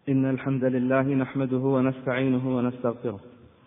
إن الحمد لله نحمده ونستعينه ونستغفره،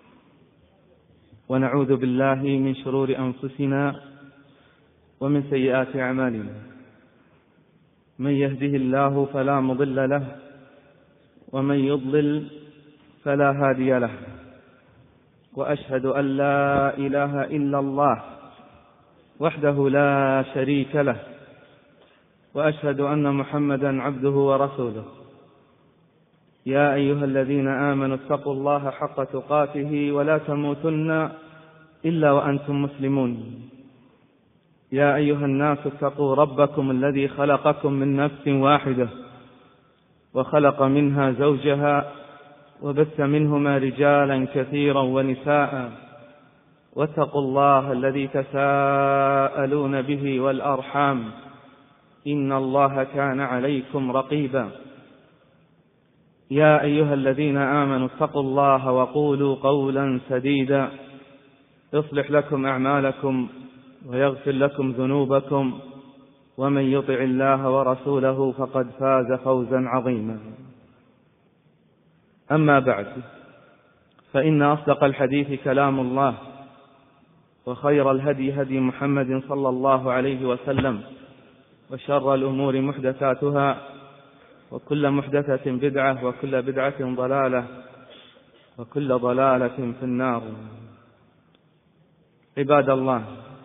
ونعوذ بالله من شرور أنفسنا ومن سيئات أعمالنا. من يهده الله فلا مضل له، ومن يضلل فلا هادي له، وأشهد أن لا إله إلا الله وحده لا شريك له، وأشهد أن محمدا عبده ورسوله. يا أيها الذين آمنوا اتقوا الله حق تقاته ولا تموتن إلا وأنتم مسلمون. يا أيها الناس اتقوا ربكم الذي خلقكم من نفس واحدة، وخلق منها زوجها، وبث منهما رجالا كثيرا ونساء، واتقوا الله الذي تساءلون به والأرحام، إن الله كان عليكم رقيبا. يا أيها الذين آمنوا اتقوا الله وقولوا قولا سديدا يصلح لكم أعمالكم ويغفر لكم ذنوبكم، ومن يطع الله ورسوله فقد فاز فوزا عظيما. أما بعد، فإن أصدق الحديث كلام الله، وخير الهدي هدي محمد صلى الله عليه وسلم، وشر الأمور محدثاتها، وكل محدثة بدعة، وكل بدعة ضلالة، وكل ضلالة في النار. عباد الله،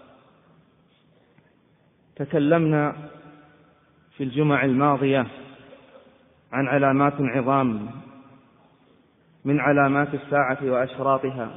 تكلمنا في الجمع الماضية عن علامات عظام من علامات الساعة وأشراطها.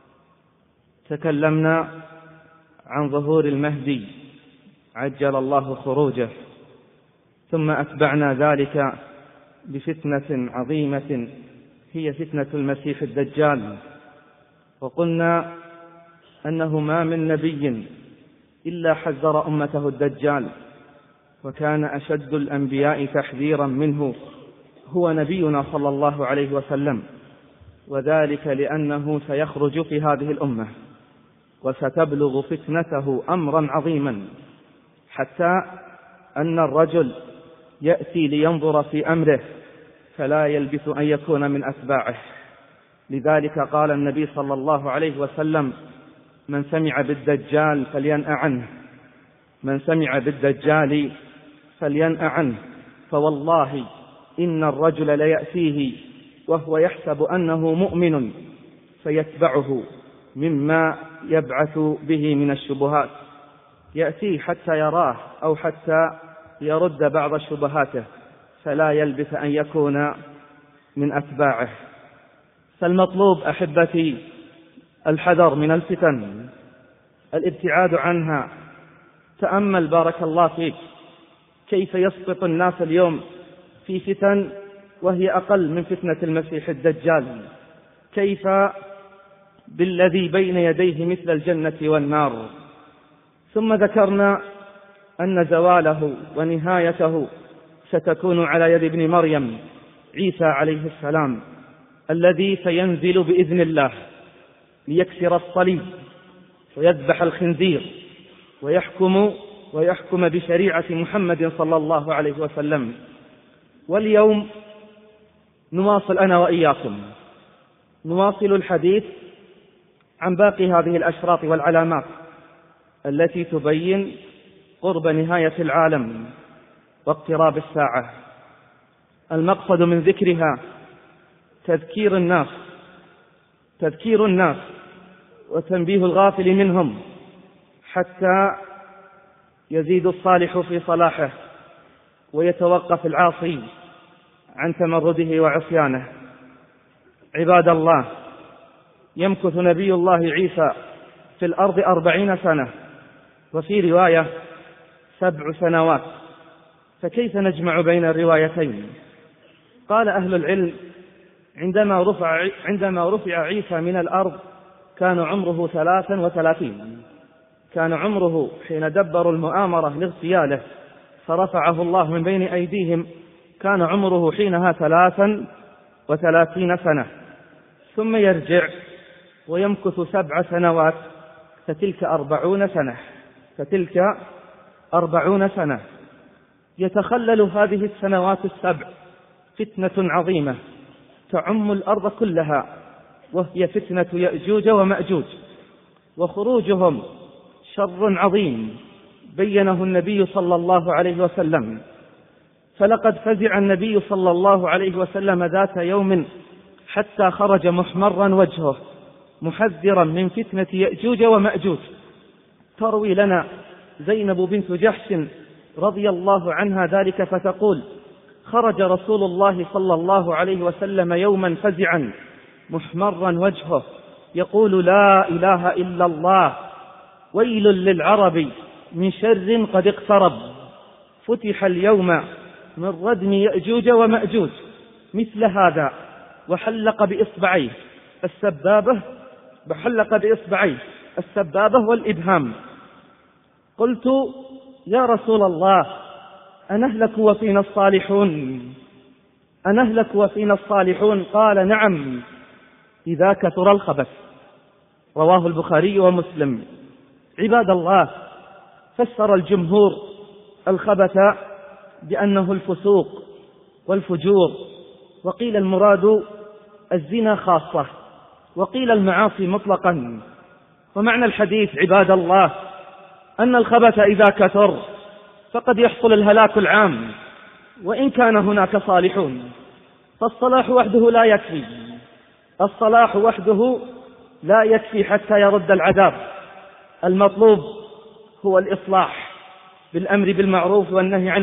تكلمنا عن ظهور المهدي عجل الله خروجه، ثم أتبعنا ذلك بفتنة عظيمة هي فتنة المسيح الدجال، وقلنا أنه ما من نبي إلا حذر أمته الدجال، وكان أشد الأنبياء تحذيرا منه هو نبينا صلى الله عليه وسلم، وذلك لأنه سيخرج في هذه الأمة، وستبلغ فتنته أمرا عظيما، حتى أن الرجل يأتي لينظر في أمره فلا يلبث أن يكون من أتباعه. لذلك قال النبي صلى الله عليه وسلم: من سمع بالدجال فلينأ عنه، من سمع بالدجال فلينأ عنه، فوالله إن الرجل ليأتيه وهو يحسب أنه مؤمن فيتبعه مما يبعث به من الشبهات، يأتيه حتى يراه أو حتى يرد بعض شبهاته، فلا يلبث أن يكون من أتباعه. فالمطلوب أحبتي الحذر من الفتن، الابتعاد عنها. تأمل بارك الله فيك كيف يسقط الناس اليوم في فتن وهي أقل من فتنة المسيح الدجال، كيف بالذي بين يديه مثل الجنة والنار. ثم ذكرنا أن زواله ونهايته ستكون على يد ابن مريم عيسى عليه السلام، الذي سينزل بإذن الله ليكسر الصليب ويذبح الخنزير ويحكم بشريعة محمد صلى الله عليه وسلم. واليوم نواصل أنا وإياكم الحديث عن باقي هذه الأشراط والعلامات التي تبين قرب نهاية العالم واقتراب الساعة. المقصد من ذكرها تذكير الناس وتنبيه الغافل منهم، حتى يزيد الصالح في صلاحه ويتوقف العاصي عن تمرده وعصيانه. عباد الله، يمكث نبي الله عيسى في الأرض 40 سنة، وفي رواية 7 سنوات، فكيف نجمع بين الروايتين؟ قال أهل العلم: عندما رفع عيسى من الأرض كان عمره 33، كان عمره حين دبروا المؤامرة لاغتياله فرفعه الله من بين أيديهم، كان عمره حينها 33 سنة، ثم يرجع ويمكث 7 سنوات، فتلك 40 سنة. يتخلل هذه السنوات 7 فتنة عظيمة تعم الأرض كلها، وهي فتنة يأجوج ومأجوج، وخروجهم شر عظيم بينه النبي صلى الله عليه وسلم. فلقد فزع النبي صلى الله عليه وسلم ذات يوم حتى خرج محمرا وجهه محذرا من فتنة يأجوج ومأجوج. تروي لنا زينب بنت جحش رضي الله عنها ذلك فتقول: خرج رسول الله صلى الله عليه وسلم يوما فزعا محمرا وجهه يقول: لا إله إلا الله، ويل للعرب من شر قد اقترب، فتح اليوم من ردم يأجوج ومأجوج. مثل هذا وحلق بإصبعيه السبابة والإبهام. قلت: يا رسول الله، أنهلك وفينا الصالحون؟ قال: نعم، إذا كثر الخبث. رواه البخاري ومسلم. عباد الله، فسر الجمهور الخبث بأنه الفسوق والفجور، وقيل المراد الزنا خاصة، وقيل المعاصي مطلقا. ومعنى الحديث عباد الله أن الخبث إذا كثر فقد يحصل الهلاك العام، وإن كان هناك صالحون، فالصلاح وحده لا يكفي حتى يرد العذاب. المطلوب هو الإصلاح بالأمر بالمعروف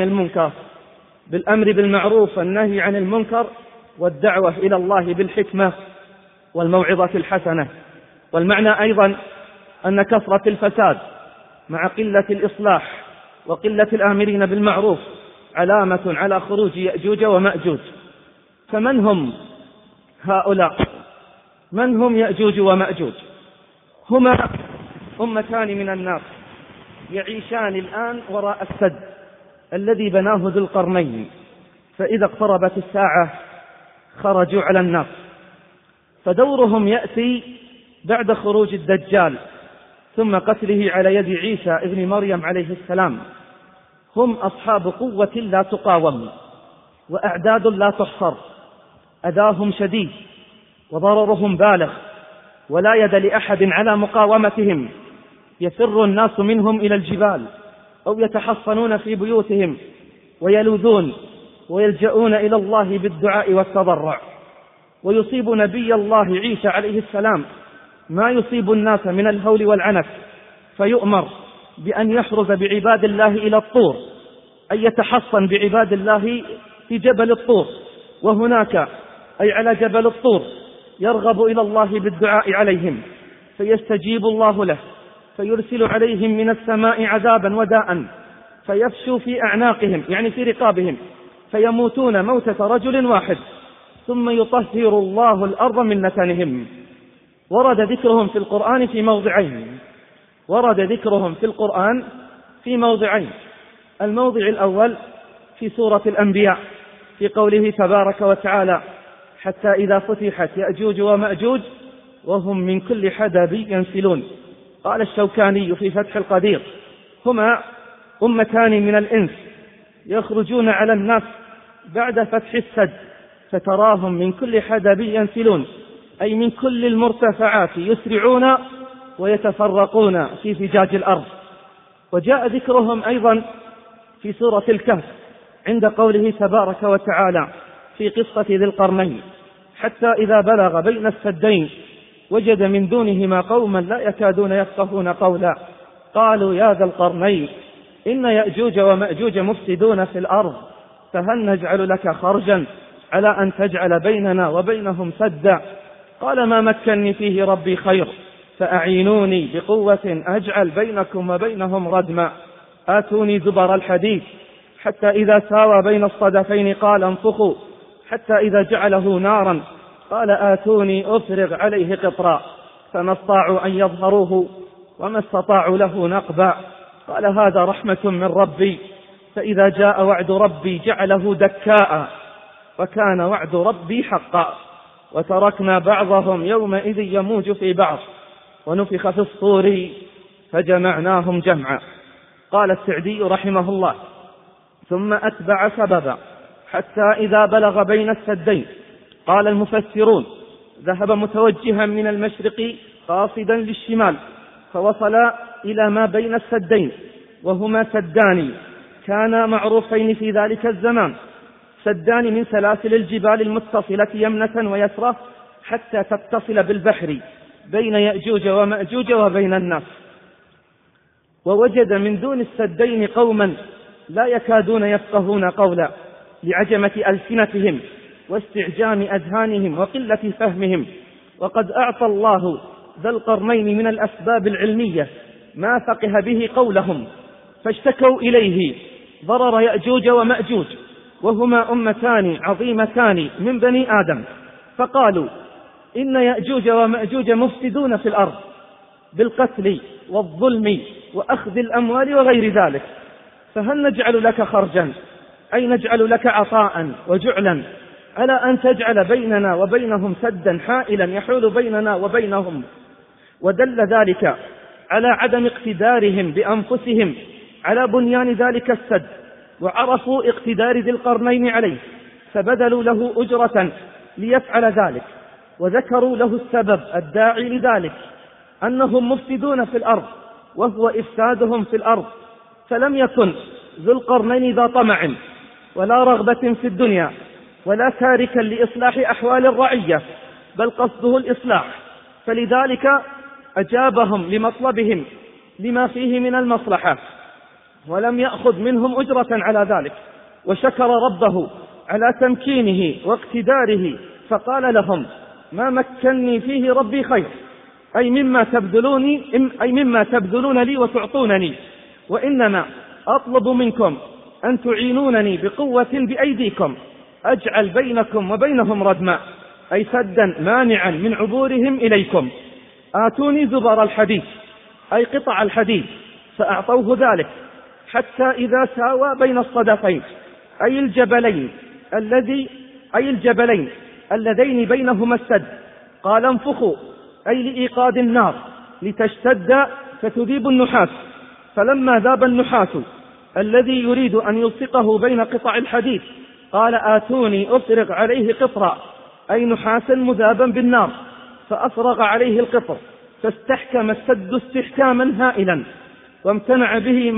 والنهي عن المنكر، والدعوة إلى الله بالحكمة والموعظة الحسنة. والمعنى أيضا أن كثرة الفساد مع قلة الإصلاح وقلة الآمرين بالمعروف علامة على خروج يأجوج ومأجوج. فمن هم هؤلاء؟ من هم يأجوج ومأجوج؟ هما أمتان من الناس يعيشان الآن وراء السد الذي بناه ذو القرنين، فإذا اقتربت الساعة خرجوا على الناس، فدورهم يأتي بعد خروج الدجال ثم قتله على يد عيسى ابن مريم عليه السلام. هم أصحاب قوة لا تقاوم وأعداد لا تحصر، أذاهم شديد وضررهم بالغ، ولا يد لأحد على مقاومتهم. يفر الناس منهم إلى الجبال أو يتحصنون في بيوتهم ويلوذون ويلجؤون إلى الله بالدعاء والتضرع. ويصيب نبي الله عيسى عليه السلام ما يصيب الناس من الهول والعنف، فيؤمر بأن يحرز بعباد الله إلى الطور، أي يتحصن بعباد الله في جبل الطور، وهناك أي على جبل الطور يرغب إلى الله بالدعاء عليهم، فيستجيب الله له، فيرسل عليهم من السماء عذابا وداء فيفشو في أعناقهم، يعني في رقابهم، فيموتون موتة رجل واحد، ثم يطهر الله الأرض من نتنهم. ورد ذكرهم في القرآن في موضعين. الموضع الأول في سورة الأنبياء في قوله تبارك وتعالى: حتى إذا فتحت يأجوج ومأجوج وهم من كل حدب ينسلون. قال الشوكاني في فتح القدير: هما أمتان من الإنس يخرجون على الناس بعد فتح السد، فتراهم من كل حدب ينسلون، أي من كل المرتفعات يسرعون ويتفرقون في فجاج الأرض. وجاء ذكرهم أيضا في سورة الكهف عند قوله تبارك وتعالى في قصة ذي القرنين: حتى إذا بلغ بين السدين وجد من دونهما قوما لا يكادون يفقهون قولا قالوا يا ذا القرنين إن يأجوج ومأجوج مفسدون في الأرض فهل نجعل لك خرجا على أن تجعل بيننا وبينهم سدا؟ قال ما مكنني فيه ربي خير فأعينوني بقوة أجعل بينكم وبينهم ردما آتوني زبر الحديد حتى إذا ساوى بين الصدفين قال انفخوا حتى إذا جعله نارا قال آتوني أفرغ عليه قطرا فما استطاعوا أن يظهروه وما استطاعوا له نقبا. قال هذا رحمة من ربي فإذا جاء وعد ربي جعله دكاء وكان وعد ربي حقا وتركنا بعضهم يومئذ يموج في بعض ونفخ في الصور فجمعناهم جمعا. قال السعدي رحمه الله: ثم أتبع سببا حتى إذا بلغ بين السدين قال المفسرون: ذهب متوجها من المشرق قاصدا للشمال، فوصل إلى ما بين السدين، وهما سدان كانا معروفين في ذلك الزمان، سدان من سلاسل الجبال المتصلة يمنة ويسرى حتى تتصل بالبحر بين يأجوج ومأجوج وبين الناس. ووجد من دون السدين قوما لا يكادون يفقهون قولا لعجمة ألسنتهم واستعجام أذهانهم وقلة فهمهم، وقد أعطى الله ذا القرنين من الأسباب العلمية ما فقه به قولهم، فاشتكوا إليه ضرر يأجوج ومأجوج، وهما أمتان عظيمتان من بني آدم، فقالوا: إن يأجوج ومأجوج مفسدون في الأرض بالقتل والظلم وأخذ الأموال وغير ذلك، فهل نجعل لك خرجا، أي نجعل لك عطاء وجعلا على أن تجعل بيننا وبينهم سدا حائلا يحول بيننا وبينهم؟ ودل ذلك على عدم اقتدارهم بأنفسهم على بنيان ذلك السد، وعرفوا اقتدار ذي القرنين عليه، فبذلوا له أجرة ليفعل ذلك، وذكروا له السبب الداعي لذلك أنهم مفسدون في الأرض، وهو إفسادهم في الأرض. فلم يكن ذو القرنين ذا طمع ولا رغبة في الدنيا ولا تاركا لإصلاح أحوال الرعية، بل قصده الإصلاح، فلذلك أجابهم لمطلبهم لما فيه من المصلحة، ولم يأخذ منهم أجرة على ذلك، وشكر ربه على تمكينه واقتداره، فقال لهم: ما مكنني فيه ربي خير، أي مما تبذلون لي وتعطونني، وإنما أطلب منكم أن تعينونني بقوة بأيديكم أجعل بينكم وبينهم ردما، أي سدا مانعا من عبورهم إليكم. آتوني زبر الحديد، أي قطع الحديد، فأعطوه ذلك، حتى إذا ساوى بين الصدفين، أي الجبلين اللذين بينهما السد، قال: انفخوا، أي لإيقاد النار لتشتد فتذيب النحاس. فلما ذاب النحاس الذي يريد أن يلصقه بين قطع الحديد، قال: آتوني أفرغ عليه قطرا، أي نحاسا مذابا بالنار، فأفرغ عليه القطر، فاستحكم السد استحكاما هائلا، وامتنع به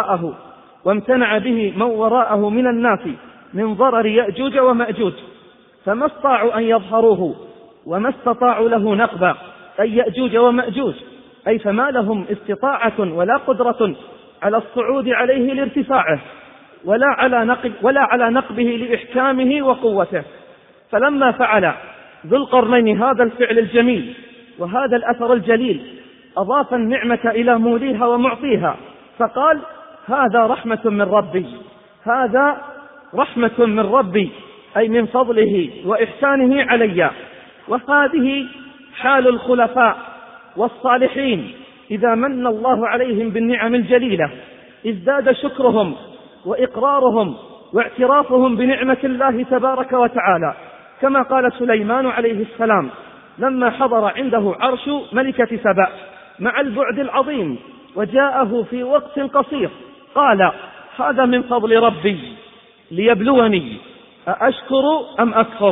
من وراءه من الناس من ضرر يأجوج ومأجوج، فما استطاعوا أن يظهروه وما استطاعوا له نقبا، أي يأجوج ومأجوج، أي فما لهم استطاعة ولا قدرة على الصعود عليه لارتفاعه، ولا على نقبه لإحكامه وقوته. فلما فعل ذو القرنين هذا الفعل الجميل وهذا الأثر الجليل، أضاف النعمة إلى موليها ومعطيها، فقال: هذا رحمة من ربي، أي من فضله وإحسانه علي. وهذه حال الخلفاء والصالحين إذا من الله عليهم بالنعم الجليلة، ازداد شكرهم وإقرارهم واعترافهم بنعمة الله تبارك وتعالى، كما قال سليمان عليه السلام لما حضر عنده عرش ملكة سبأ مع البعد العظيم وجاءه في وقت قصير، قال: هذا من فضل ربي ليبلوني أأشكر أم أكفر.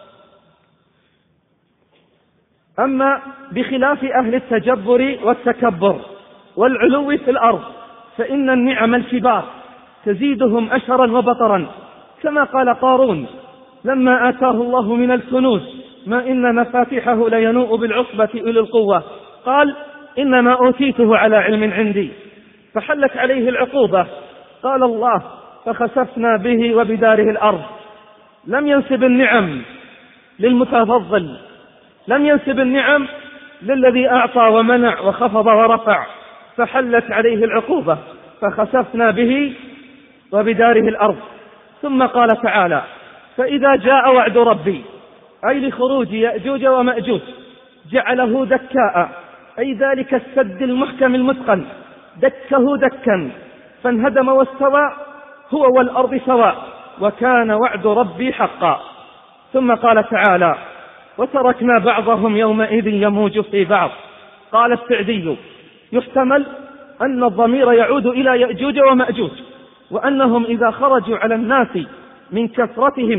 أما بخلاف أهل التجبر والتكبر والعلو في الأرض، فإن النعم الكبار تزيدهم أشرا وبطرا، كما قال قارون لما آتاه الله من الكنوز ما إن مفاتحه لينوء بالعصبة أولي القوة، قال: إنما أوتيته على علم عندي، فحلت عليه العقوبة. قال الله: فخسفنا به وبداره الأرض. لم ينسب النعم للمتفضل، لم ينسب النعم للذي أعطى ومنع وخفض ورفع، فحلت عليه العقوبة، فخسفنا به وبداره الأرض. ثم قال تعالى: فإذا جاء وعد ربي، أي لخروج يأجوج ومأجوج، جعله دكاء، أي ذلك السد المحكم المتقن، دكه دكا فانهدم واستوى هو والأرض سواء، وكان وعد ربي حقا. ثم قال تعالى: وتركنا بعضهم يومئذ يموج في بعض. قال السعدي: يحتمل أن الضمير يعود إلى يأجوج ومأجوج، وأنهم إذا خرجوا على الناس من كثرتهم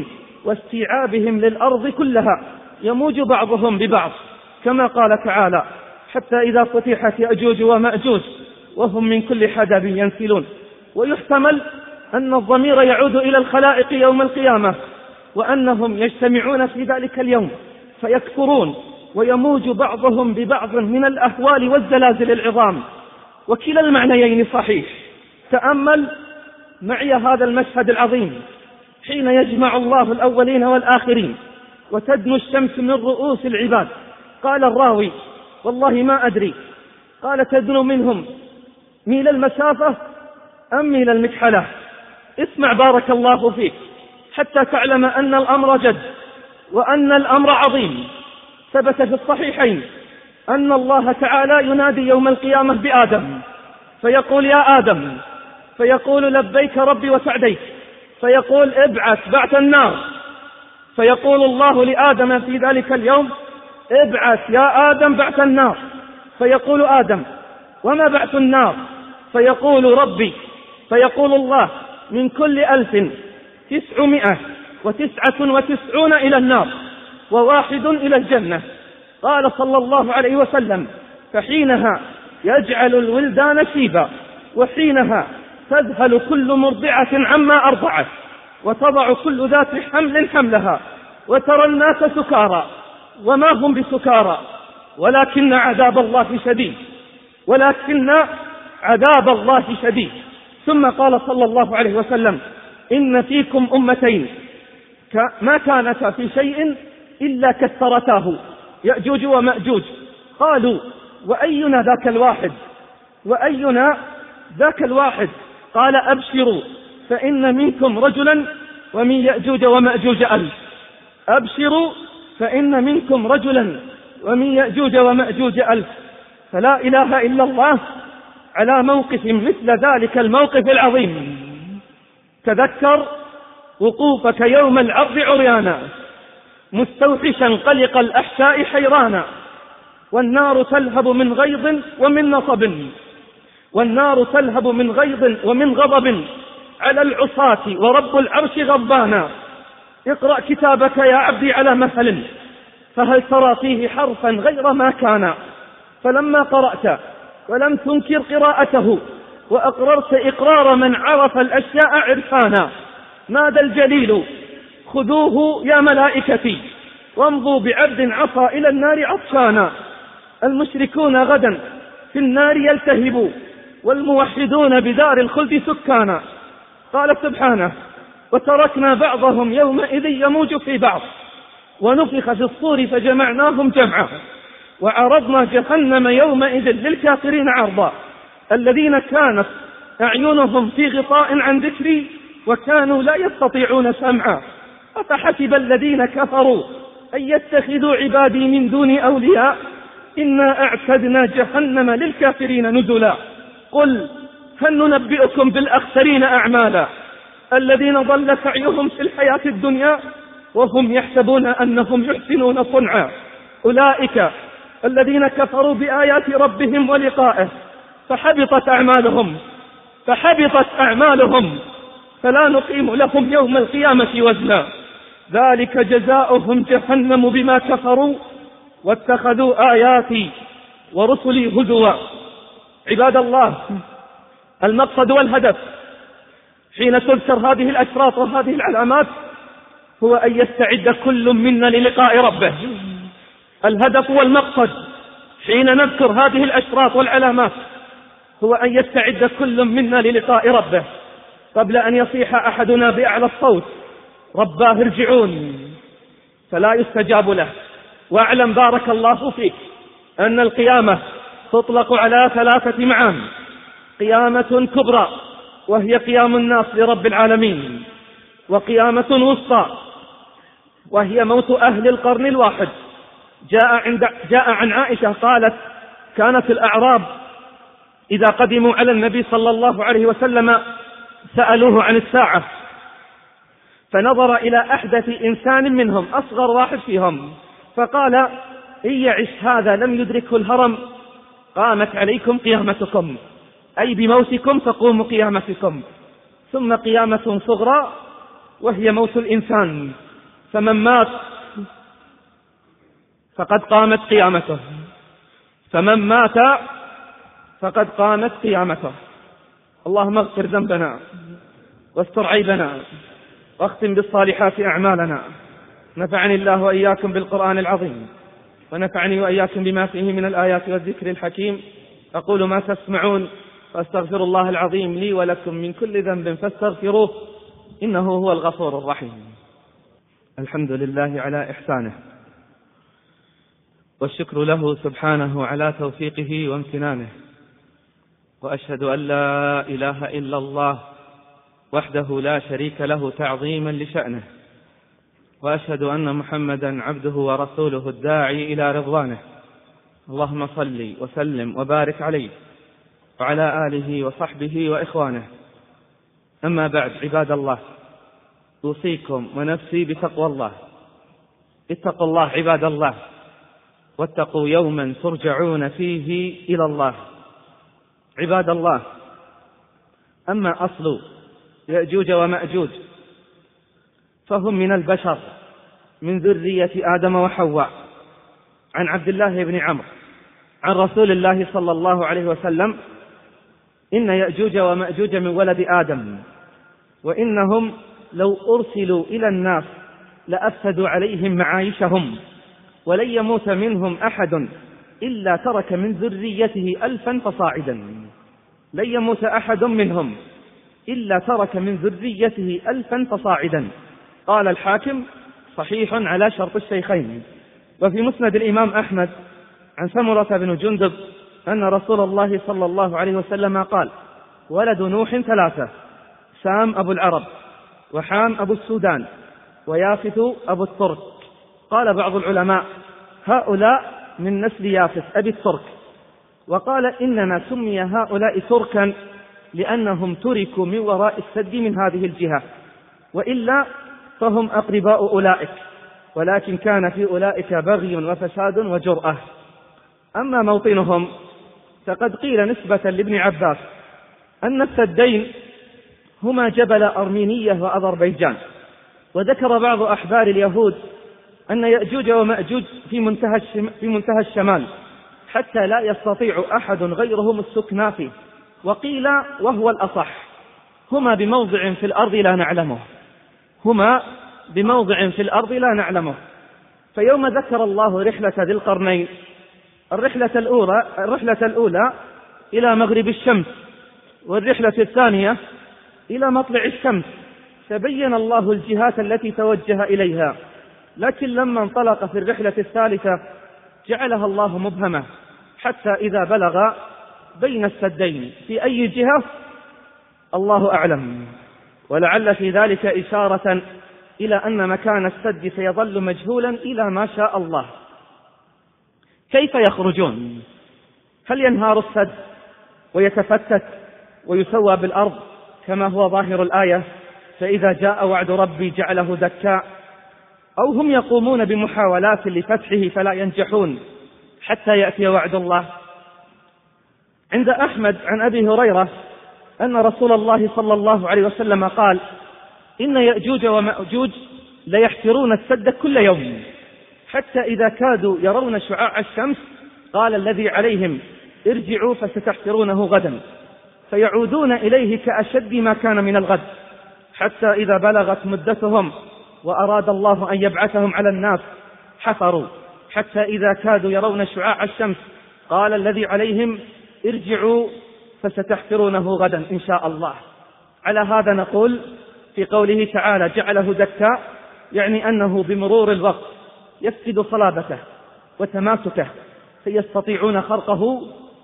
واستيعابهم للأرض كلها يموج بعضهم ببعض، كما قال تعالى: حتى إذا فتحت يأجوج ومأجوج وهم من كل حدب ينسلون. ويحتمل أن الضمير يعود إلى الخلائق يوم القيامة، وأنهم يجتمعون في ذلك اليوم فيكفرون ويموج بعضهم ببعض من الأهوال والزلازل العظام، وكلا المعنيين صحيح. تأمل معي هذا المشهد العظيم حين يجمع الله الأولين والآخرين وتدنو الشمس من رؤوس العباد. قال الراوي: والله ما أدري، قال: تدنو منهم ميل المسافة أم ميل المكحلة؟ اسمع بارك الله فيك حتى تعلم أن الأمر جد وأن الأمر عظيم. ثبت في الصحيحين أن الله تعالى ينادي يوم القيامة بآدم فيقول: يا آدم، فيقول: لبيك ربي وسعديك، فيقول: ابعث بعث النار. فيقول الله لآدم في ذلك اليوم: ابعث يا آدم بعث النار. فيقول آدم: وما بعث النار؟ فيقول: ربي. فيقول الله: من كل 1999 إلى النار وواحد إلى الجنة. قال صلى الله عليه وسلم: فحينها يجعل الولدان شيبا، وحينها تذهل كل مرضعة عما أرضعت، وتضع كل ذات حمل حملها، وترى الناس سكارى وما هم بسكارى ولكن عذاب الله شديد. ثم قال صلى الله عليه وسلم: إن فيكم أمتين ما كانتا في شيء إلا كثرتاه، يأجوج ومأجوج. قالوا: وأينا ذاك الواحد؟ قال: أبشروا فإن منكم رجلا ومن يأجوج ومأجوج 1000. أبشروا فإن منكم رجلا ومن يأجوج ومأجوج 1000. فلا إله إلا الله على موقف مثل ذلك الموقف العظيم. تذكر وقوفك يوم العرض عريانا مستوحشا قلق الأحشاء حيرانا، والنار تلهب من غيظ ومن غضب على العصاة ورب العرش غضبانا. اقرأ كتابك يا عبدي على مهل، فهل ترى فيه حرفا غير ما كان؟ فلما قرأت ولم تنكر قراءته وأقررت إقرار من عرف الأشياء عرفانا، نادى الجليل: خذوه يا ملائكتي وامضوا بعبد عصى إلى النار عطشانا. المشركون غدا في النار يلتهبوا، والموحدون بدار الخلد سكانا. قال سبحانه: وتركنا بعضهم يومئذ يموج في بعض، ونفخ في الصور فجمعناهم جمعا، وعرضنا جهنم يومئذ للكافرين عرضا، الذين كانت أعينهم في غطاء عن ذكري وكانوا لا يستطيعون سمعا. أفحسب الذين كفروا أن يتخذوا عبادي من دون أولياء، إنا أعتدنا جهنم للكافرين نزلا. قل هل ننبئكم بالأخسرين أعمالا، الذين ضل سعيهم في الحياة الدنيا وهم يحسبون أنهم يحسنون صنعا. أولئك الذين كفروا بآيات ربهم ولقائه فحبطت أعمالهم فلا نقيم لهم يوم القيامة وزنا، ذلك جزاؤهم جهنم بما كفروا واتخذوا آياتي ورسلي هزوا. عباد الله، المقصد والهدف حين تذكر هذه الأشراط وهذه العلامات هو أن يستعد كل منا للقاء ربه. الهدف والمقصد حين نذكر هذه الأشراط والعلامات هو أن يستعد كل منا للقاء ربه قبل أن يصيح أحدنا بأعلى الصوت: رباه ارجعون، فلا يستجاب له. واعلم بارك الله فيك أن القيامة تطلق على 3 معان: قيامة كبرى وهي قيام الناس لرب العالمين، وقيامة وسطى وهي موت أهل القرن الواحد. جاء عن عائشة قالت: كانت الأعراب إذا قدموا على النبي صلى الله عليه وسلم سألوه عن الساعة، فنظر إلى أحدث إنسان منهم أصغر واحد فيهم فقال: إن يعش هذا لم يدركه الهرم قامت عليكم قيامتكم، أي بموتكم تقوم قيامتكم. ثم قيامة صغرى وهي موت الإنسان، فمن مات فقد قامت قيامته، فمن مات فقد قامت قيامته. اللهم اغفر ذنبنا واستر عيبنا واختم بالصالحات أعمالنا. نفعني الله وإياكم بالقرآن العظيم، ونفعني وإياكم بما فيه من الآيات والذكر الحكيم. أقول ما تسمعون، وأستغفر الله العظيم لي ولكم من كل ذنب فاستغفروه إنه هو الغفور الرحيم. الحمد لله على إحسانه، والشكر له سبحانه على توفيقه وامتنانه، وأشهد أن لا إله إلا الله وحده لا شريك له تعظيما لشأنه، وأشهد أن محمدا عبده ورسوله الداعي إلى رضوانه. اللهم صل وسلم وبارك عليه وعلى آله وصحبه وإخوانه. أما بعد، عباد الله، أوصيكم ونفسي بتقوى الله. اتقوا الله عباد الله، واتقوا يوما ترجعون فيه إلى الله. عباد الله، أما أصل يأجوج ومأجوج فهم من البشر من ذرية آدم وحواء. عن عبد الله بن عمرو عن رسول الله صلى الله عليه وسلم: إن يأجوج ومأجوج من ولد آدم، وإنهم لو أرسلوا إلى الناس لأفسدوا عليهم معايشهم، ولن يموت منهم أحد إلا ترك من ذريته 1000 فصاعدا. لن يموت أحد منهم إلا ترك من ذريته 1000 فصاعدا. قال الحاكم: صحيح على شرط الشيخين. وفي مسند الإمام أحمد عن سمرة بن جندب أن رسول الله صلى الله عليه وسلم قال: ولد نوح 3: سام أبو العرب، وحام أبو السودان، ويافث أبو الترك. قال بعض العلماء: هؤلاء من نسل يافث أبي الترك. وقال: إنما سمي هؤلاء تركا لأنهم تركوا من وراء السد من هذه الجهة، وإلا فهم أقرباء أولئك، ولكن كان في أولئك بغي وفساد وجرأة. أما موطنهم فقد قيل نسبة لابن عباس أن السدين هما جبل أرمينية وأذربيجان. وذكر بعض أحبار اليهود أن يأجوج ومأجوج في منتهى الشمال، حتى لا يستطيع أحد غيرهم السكنى فيه. وقيل وهو الأصح: هما بموضع في الأرض لا نعلمه، هما بموضع في الأرض لا نعلمه. فيوم ذكر الله رحلة ذي القرنين، الرحلة الأولى إلى مغرب الشمس، والرحلة الثانية إلى مطلع الشمس، فبين الله الجهات التي توجه إليها. لكن لما انطلق في الرحلة الثالثة جعلها الله مبهمة، حتى إذا بلغ بين السدين في أي جهة الله أعلم. ولعل في ذلك إشارة إلى أن مكان السد سيظل مجهولا إلى ما شاء الله. كيف يخرجون؟ هل ينهار السد ويتفتت ويسوى بالأرض كما هو ظاهر الآية: فإذا جاء وعد ربي جعله دكا، أو هم يقومون بمحاولات لفتحه فلا ينجحون حتى يأتي وعد الله؟ عند أحمد عن أبي هريرة أن رسول الله صلى الله عليه وسلم قال: إن يأجوج ومأجوج ليحفرون السد كل يوم، حتى إذا كادوا يرون شعاع الشمس قال الذي عليهم: ارجعوا فستحفرونه غدا، فيعودون إليه كأشد ما كان من الغد، حتى إذا بلغت مدتهم وأراد الله أن يبعثهم على الناس حفروا، حتى إذا كادوا يرون شعاع الشمس قال الذي عليهم: ارجعوا فستحفرونه غدا إن شاء الله. على هذا نقول في قوله تعالى: جعله دكا، يعني أنه بمرور الوقت يفقد صلابته وتماسكه، فيستطيعون خرقه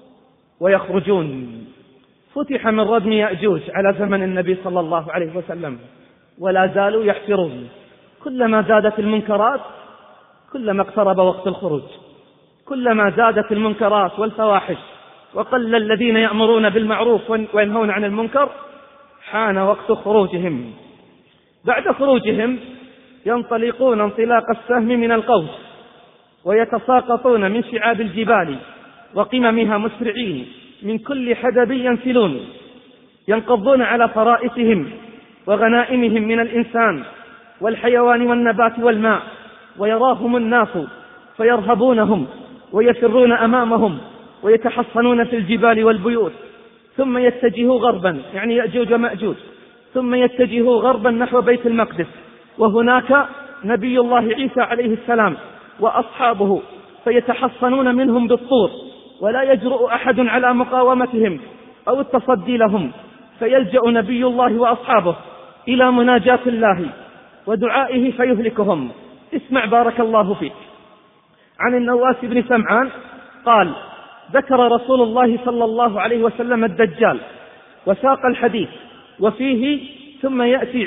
ويخرجون. فتح من ردم يأجوج على زمن النبي صلى الله عليه وسلم، ولا زالوا يحفرون. كلما زادت المنكرات كلما اقترب وقت الخروج، كلما زادت المنكرات والفواحش وقل الذين يأمرون بالمعروف وينهون عن المنكر حان وقت خروجهم. بعد خروجهم ينطلقون انطلاق السهم من القوس، ويتساقطون من شعاب الجبال وقممها مسرعين، من كل حدب ينسلون، ينقضون على فرائسهم وغنائمهم من الإنسان والحيوان والنبات والماء، ويراهم الناس فيرهبونهم ويفرون أمامهم ويتحصنون في الجبال والبيوت، ثم يتجهوا غربا، يعني يأجوج ومأجوج، ثم يتجهوا غربا نحو بيت المقدس، وهناك نبي الله عيسى عليه السلام وأصحابه فيتحصنون منهم بالطور، ولا يجرؤ أحد على مقاومتهم أو التصدي لهم، فيلجأ نبي الله وأصحابه إلى مناجاة الله ودعائه فيهلكهم. اسمع بارك الله فيك. عن النواس بن سمعان قال: ذكر رسول الله صلى الله عليه وسلم الدجال وساق الحديث، وفيه: ثم يأتي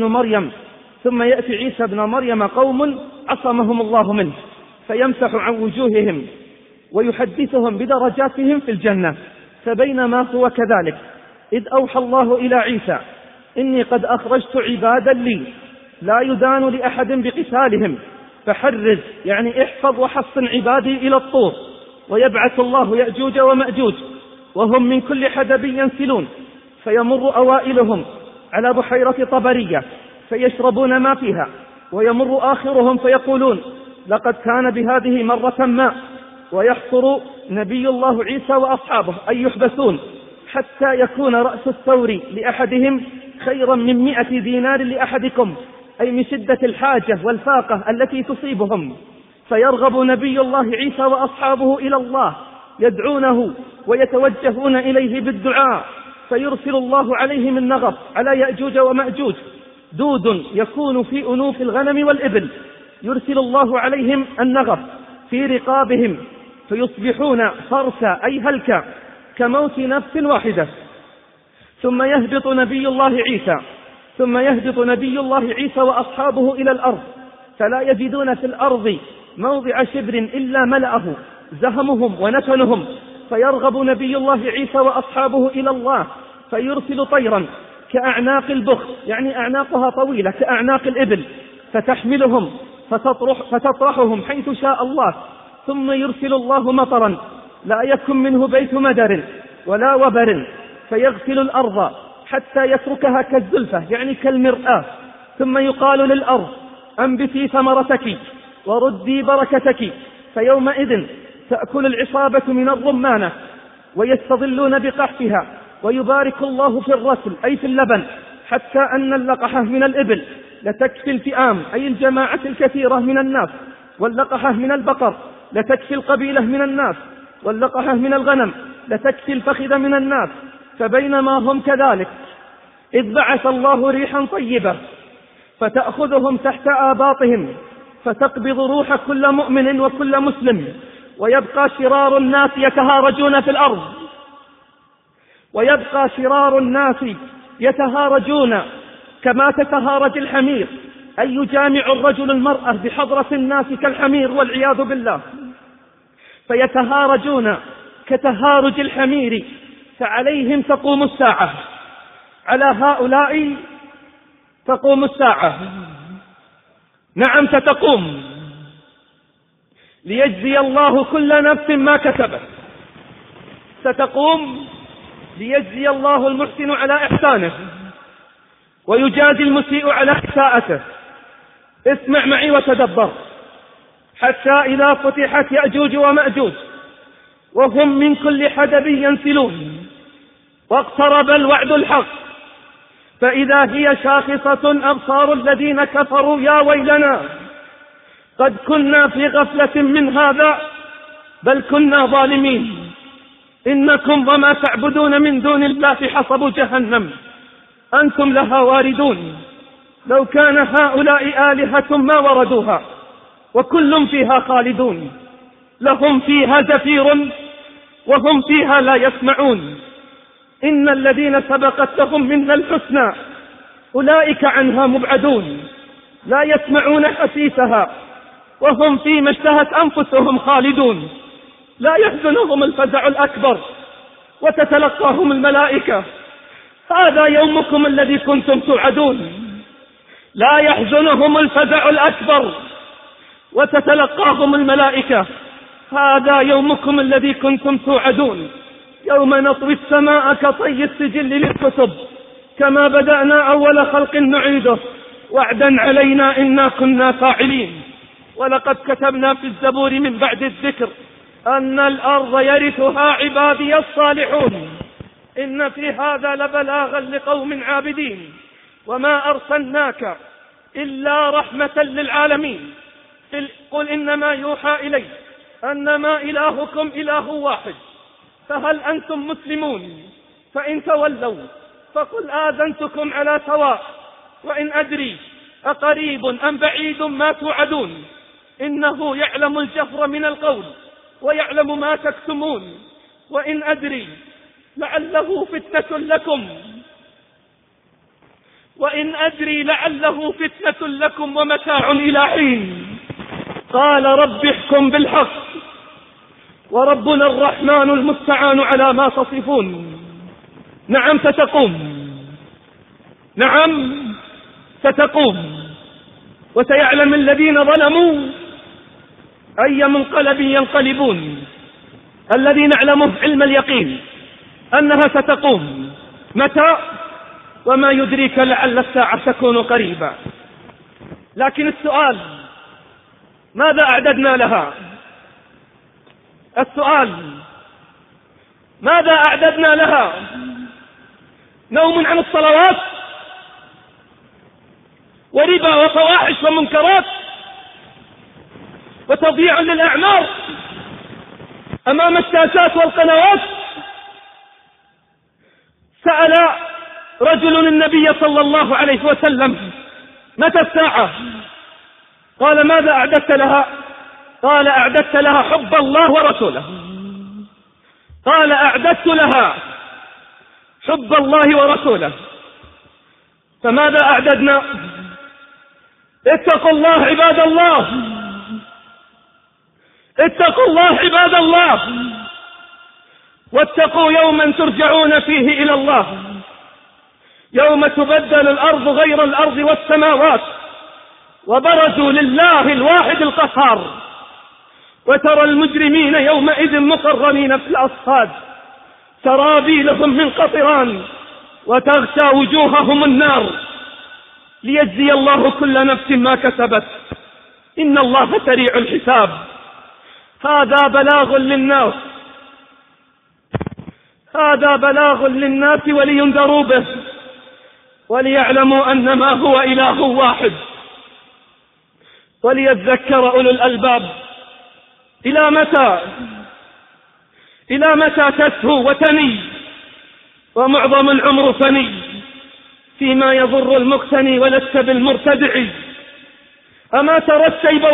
عيسى بن مريم قوم عصمهم الله منه فيمسح عن وجوههم ويحدثهم بدرجاتهم في الجنة. فبينما هو كذلك إذ أوحى الله إلى عيسى: إني قد أخرجت عبادا لي لا يدان لأحد بقتالهم، فحرز، يعني احفظ وحصن عبادي إلى الطور، ويبعث الله يأجوج ومأجوج وهم من كل حدب ينسلون، فيمر أوائلهم على بحيرة طبرية فيشربون ما فيها، ويمر آخرهم فيقولون: لقد كان بهذه مرة ما، ويحصر نبي الله عيسى وأصحابه أن يحبسون حتى يكون رأس الثور لأحدهم خيرا من 100 دينار لأحدكم، أي من شدة الحاجة والفاقة التي تصيبهم. فيرغب نبي الله عيسى وأصحابه إلى الله يدعونه ويتوجهون إليه بالدعاء، فيرسل الله عليهم النغف على يأجوج ومأجوج، دود يكون في أنوف الغنم والإبل، يرسل الله عليهم النغف في رقابهم فيصبحون فرسا، أي هلكا، كموت نفس واحدة. ثم يهبط نبي الله عيسى وأصحابه إلى الأرض، فلا يجدون في الأرض موضع شبر إلا ملأه زهمهم ونتنهم، فيرغب نبي الله عيسى وأصحابه إلى الله فيرسل طيرا كأعناق البخت، يعني أعناقها طويلة كأعناق الإبل، فتحملهم فتطرحهم حيث شاء الله. ثم يرسل الله مطرا لا يكن منه بيت مدر ولا وبر، فيغسل الأرض حتى يتركها كالزلفة، يعني كالمرآة. ثم يقال للأرض: أنبتي ثمرتك وردي بركتك، فيومئذ تأكل العصابة من الرمانة ويستظلون بقحفها، ويبارك الله في الرسل، أي في اللبن، حتى أن اللقحة من الإبل لتكفي الفئام، أي الجماعة الكثيرة من الناس، واللقحة من البقر لتكفي القبيلة من الناس، واللقحة من الغنم لتكفي الفخذ من الناس. فبينما هم كذلك إذ بعث الله ريحا طيبة فتأخذهم تحت آباطهم فتقبض روح كل مؤمن وكل مسلم، ويبقى شرار الناس يتهارجون في الأرض، كما تتهارج الحمير، أي يجامع الرجل المرأة بحضرة الناس كالحمير والعياذ بالله، فيتهارجون كتهارج الحمير، فعليهم تقوم الساعة، على هؤلاء تقوم الساعة، نعم ستقوم، ليجزي الله كل نفس ما كسبت، ستقوم ليجزي الله المحسن على إحسانه ويجازي المسيء على إساءته. اسمع معي وتدبر. حتى إذا فتحت يأجوج ومأجوج وهم من كل حدب ينسلون واقترب الوعد الحق، فإذا هي شاخصة أبصار الذين كفروا: يا ويلنا قد كنا في غفلة من هذا بل كنا ظالمين، إنكم وما تعبدون من دون الله حصب جهنم أنتم لها واردون، لو كان هؤلاء آلهة ما وردوها وكل فيها خالدون، لهم فيها زفير وهم فيها لا يسمعون، إن الذين سبقت لهم منا الحسنى أولئك عنها مبعدون، لا يسمعون حسيسها وهم فيما اشتهت أنفسهم خالدون، لا يحزنهم الفزع الأكبر وتتلقاهم الملائكة: هذا يومكم الذي كنتم توعدون. لا يحزنهم الفزع الأكبر وتتلقاهم الملائكة: هذا يومكم الذي كنتم توعدون. يوم نطوي السماء كطي السجل للكتب كما بدأنا أول خلق نعيده وعدا علينا إنا كنا فاعلين. ولقد كتبنا في الزبور من بعد الذكر أن الأرض يرثها عبادي الصالحون. إن في هذا لبلاغا لقوم عابدين. وما أرسلناك إلا رحمة للعالمين. قل إنما يوحى إلي أنما إلهكم إله واحد فهل أنتم مسلمون؟ فإن تولوا فقل آذنتكم على سواء وإن أدري أقريب أم بعيد ما توعدون إنه يعلم الجهر من القول ويعلم ما تكتمون. وإن أدري لعله فتنة لكم ومتاع إلى حين. قال رب احكم بالحق وربنا الرحمن المستعان على ما تصفون. نعم ستقوم وسيعلم الذين ظلموا أي منقلب ينقلبون. الذي نعلمه علم اليقين أنها ستقوم. متى؟ وما يدريك لعل الساعة تكون قريبا. لكن السؤال ماذا أعددنا لها؟ ماذا أعددنا لها؟ نوم عن الصلوات وربا وفواحش ومنكرات وتضييع للأعمار أمام الشاشات والقنوات. سأل رجل النبي صلى الله عليه وسلم متى الساعة؟ قال ماذا أعددت لها؟ قال أعددت لها حب الله ورسوله. قال أعددت لها حب الله ورسوله. فماذا أعددنا؟ اتقوا الله عباد الله، اتقوا الله عباد الله، واتقوا يوما ترجعون فيه إلى الله، يوم تبدل الأرض غير الأرض والسماوات وبرزوا لله الواحد القهار، وترى المجرمين يومئذ مقرنين في الأصفاد سرابيلهم من قطران وتغشى وجوههم النار ليجزي الله كل نفس ما كسبت إن الله سريع الحساب. هذا بلاغ للناس ولينذروا به وليعلموا أنما هو إله واحد وليذكر أولو الألباب. إلى متى تسهو وتني ومعظم العمر فني فيما يضر المقتني ولست بالمرتدع. أما ترى الشيب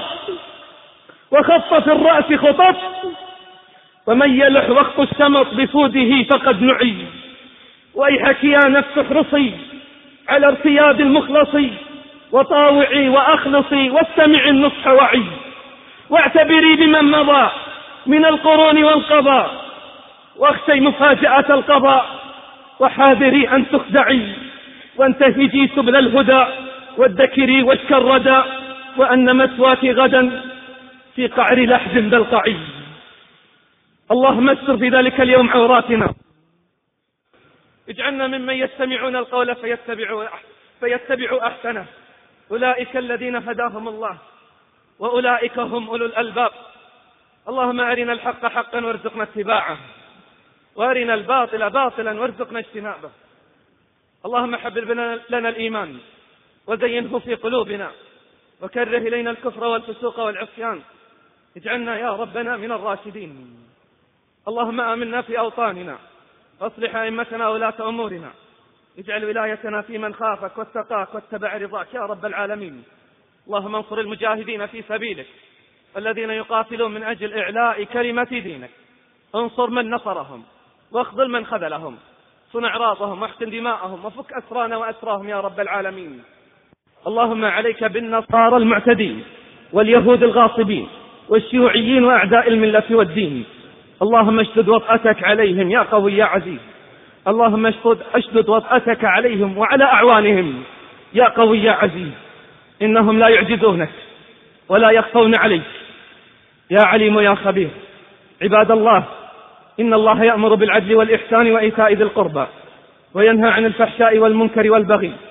وخط في الرأس خطط ومن يلح وقت الشمط بفوده فقد نعي. ويحك يا نفس احرصي على ارتياد المخلص وطاوعي وأخلصي واستمعي النصح وعي. واعتبري بمن مضى من القرون والقضاء واخشي مفاجأة القضاء وحاذري أن تخدعي وانتهجي سبل الهدى وادكري وشك الردى وأن مثواك غدا في قعر لحد بلقعي. اللهم استر في ذلك اليوم عوراتنا، اجعلنا ممن يستمعون القول فيتبعوا أحسنه. أولئك الذين هداهم الله وأولئك هم أولو الألباب. اللهم أرنا الحق حقا وارزقنا اتباعه وأرنا الباطل باطلا وارزقنا اجتنابه. اللهم حبب لنا الإيمان وزينه في قلوبنا وكره إلينا الكفر والفسوق والعصيان. اجعلنا يا ربنا من الراشدين. اللهم آمنا في أوطاننا واصلح أئمتنا ولاة أمورنا. اجعل ولايتنا في من خافك واتقاك واتبع رضاك يا رب العالمين. اللهم انصر المجاهدين في سبيلك الذين يقاتلون من أجل إعلاء كلمة دينك. انصر من نصرهم واخذل من خذلهم، صن أعراضهم واحقن دماءهم وفك أسرانا وأسراهم يا رب العالمين. اللهم عليك بالنصارى المعتدين واليهود الغاصبين والشيوعيين وأعداء الملة والدين. اللهم اشدد وطأتك عليهم يا قوي يا عزيز. اللهم اشدد وطأتك عليهم وعلى أعوانهم يا قوي يا عزيز. إنهم لا يعجزونك ولا يخفون عليك يا عليم يا خبير. عباد الله، إن الله يأمر بالعدل والإحسان وإيتاء ذي القربى وينهى عن الفحشاء والمنكر والبغي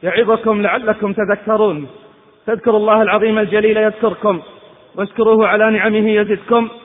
يعظكم لعلكم تذكرون. فاذكروا الله العظيم الجليل يذكركم، واشكروه على نعمه يزدكم،